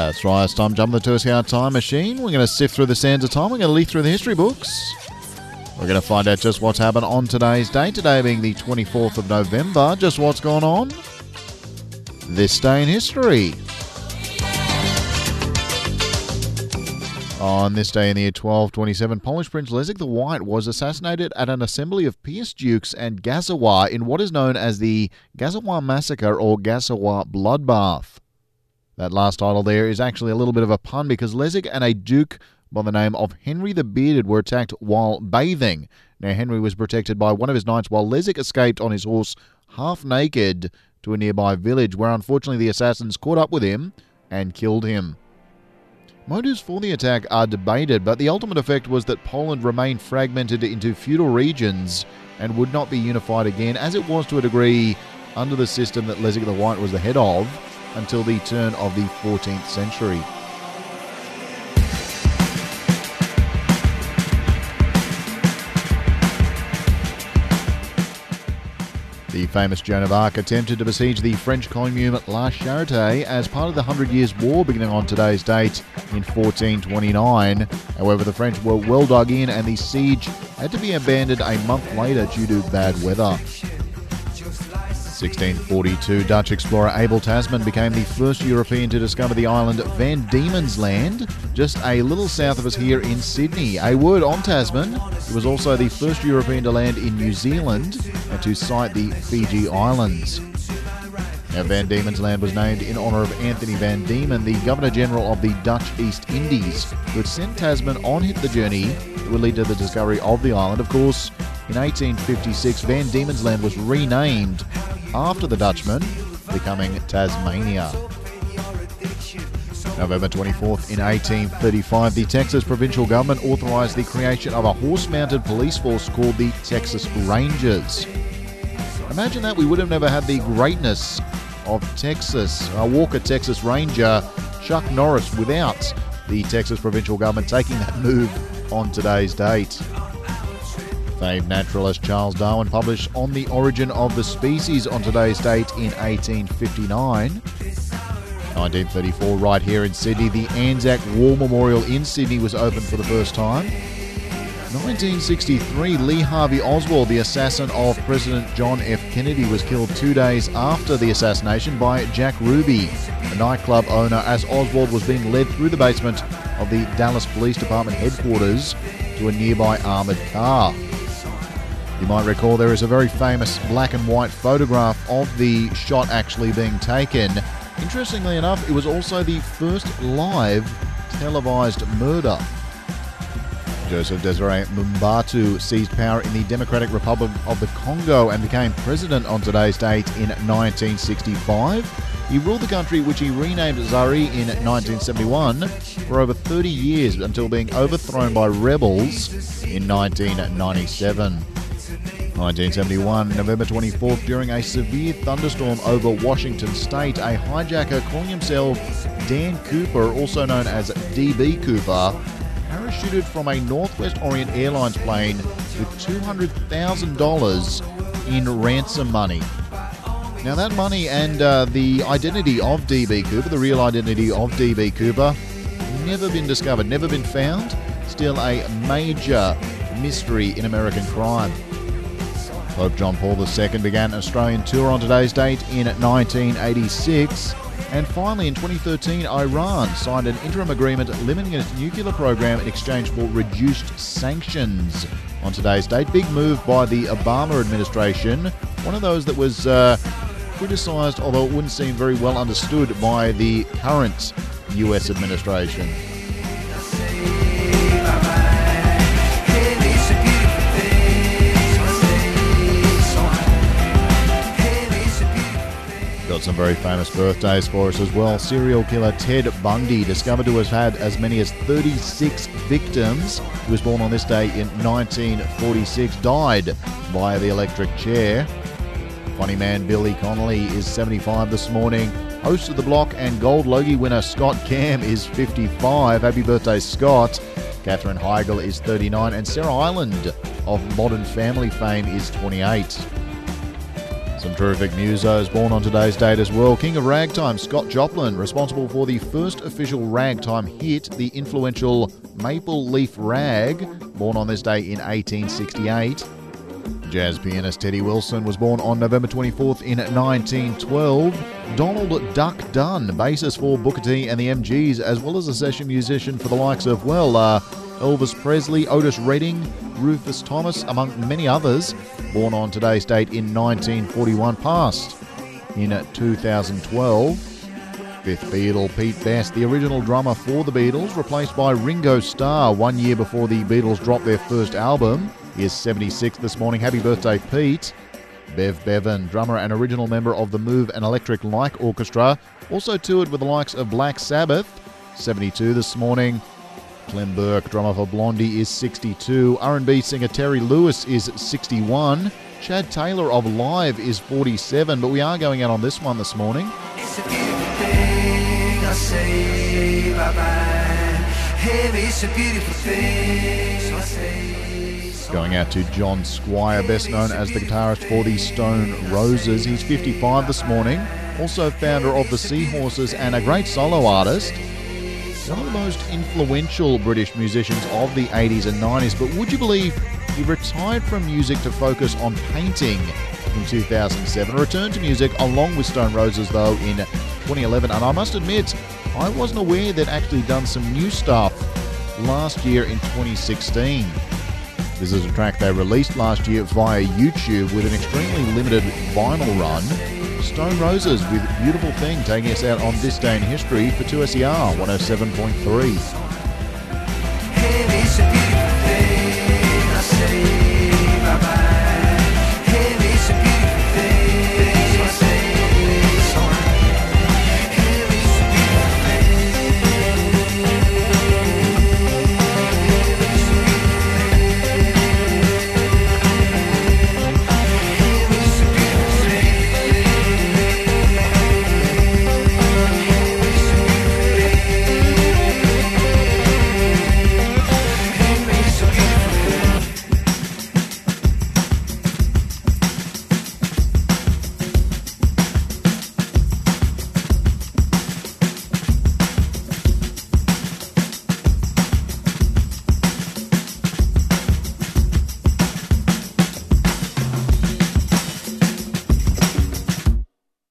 That's right, it's time to jump into the 2 hour time machine. We're going to sift through the sands of time. We're going to leaf through the history books. We're going to find out just what's happened on today's date. Today being the 24th of November. Just what's gone on this day in history. On this day in the year 1227, Polish Prince Leszek the White was assassinated at an assembly of Piast dukes and Gazzowa in what is known as the Gazzowa Massacre or Gazzowa Bloodbath. That last title there is actually a little bit of a pun because Leszek and a duke by the name of Henry the Bearded were attacked while bathing. Now, Henry was protected by one of his knights while Leszek escaped on his horse half naked to a nearby village where unfortunately the assassins caught up with him and killed him. Motives for the attack are debated, but the ultimate effect was that Poland remained fragmented into feudal regions and would not be unified again, as it was to a degree under the system that Leszek the White was the head of until the turn of the 14th century. The famous Joan of Arc attempted to besiege the French commune La Charité as part of the 100 Years' War beginning on today's date in 1429. However, the French were well dug in and the siege had to be abandoned a month later due to bad weather. 1642, Dutch explorer Abel Tasman became the first European to discover the island Van Diemen's Land, just a little south of us here in Sydney. A word on Tasman, he was also the first European to land in New Zealand and to sight the Fiji Islands. Now, Van Diemen's Land was named in honour of Anthony Van Diemen, the Governor-General of the Dutch East Indies, who had sent Tasman on the journey that would lead to the discovery of the island. Of course, in 1856, Van Diemen's Land was renamed after the Dutchman, becoming Tasmania. November 24th, in 1835, the Texas provincial government authorised the creation of a horse-mounted police force called the Texas Rangers. Imagine that, we would have never had the greatness of Texas, a Walker Texas Ranger, Chuck Norris, without the Texas provincial government taking that move on today's date. Famed naturalist Charles Darwin published On the Origin of the Species on today's date in 1859. 1934, right here in Sydney, the Anzac War Memorial in Sydney was opened for the first time. 1963, Lee Harvey Oswald, the assassin of President John F. Kennedy, was killed 2 days after the assassination by Jack Ruby, a nightclub owner, as Oswald was being led through the basement of the Dallas Police Department headquarters to a nearby armoured car. You might recall there is a very famous black and white photograph of the shot actually being taken. Interestingly enough, it was also the first live televised murder. Joseph Desiree Mobutu seized power in the Democratic Republic of the Congo and became president on today's date in 1965. He ruled the country, which he renamed Zaire in 1971, for over 30 years until being overthrown by rebels in 1997. 1971, November 24th, during a severe thunderstorm over Washington State, a hijacker calling himself Dan Cooper, also known as DB Cooper, parachuted from a Northwest Orient Airlines plane with $200,000 in ransom money. Now, that money and the identity of DB Cooper, the real identity of DB Cooper, never been discovered, never been found. Still a major mystery in American crime. Pope John Paul II began an Australian tour on today's date in 1986. And finally, in 2013, Iran signed an interim agreement limiting its nuclear program in exchange for reduced sanctions on today's date. Big move by the Obama administration. One of those that was criticised, although it wouldn't seem very well understood by the current US administration. Got some very famous birthdays for us as well. Serial killer Ted Bundy, discovered to have had as many as 36 victims. He was born on this day in 1946, died via the electric chair. Funny man Billy Connolly is 75 this morning. Host of The Block and Gold Logie winner Scott Cam is 55. Happy birthday, Scott. Katherine Heigl is 39. And Sarah Ireland of Modern Family fame is 28. Some terrific musos born on today's date as well. King of Ragtime, Scott Joplin, responsible for the first official ragtime hit, the influential Maple Leaf Rag, born on this day in 1868. Jazz pianist Teddy Wilson was born on November 24th in 1912. Donald Duck Dunn, bassist for Booker T and the MGs, as well as a session musician for the likes of, Elvis Presley, Otis Redding, Rufus Thomas, among many others, born on today's date in 1941, passed in 2012. Fifth Beatle, Pete Best, the original drummer for the Beatles, replaced by Ringo Starr 1 year before the Beatles dropped their first album. He is 76 this morning. Happy birthday, Pete. Bev Bevan, drummer and original member of the Move and Electric Light Orchestra, also toured with the likes of Black Sabbath, 72 this morning. Clem Burke, drummer for Blondie, is 62. R&B singer Terry Lewis is 61. Chad Taylor of Live is 47, but we are going out on this one this morning. It's a beautiful thing, I say bye-bye. Hey, it's a beautiful thing, so I say... Going out to John Squire, best known as the guitarist for the Stone Roses. He's 55 this morning. Also founder of the Seahorses and a great solo artist. One of the most influential British musicians of the 80s and 90s, but would you believe he retired from music to focus on painting in 2007? Returned to music along with Stone Roses, though, in 2011. And I must admit, I wasn't aware they'd actually done some new stuff last year in 2016. This is a track they released last year via YouTube with an extremely limited vinyl run. Stone Roses with Beautiful Thing taking us out on this day in history for 2SER 107.3.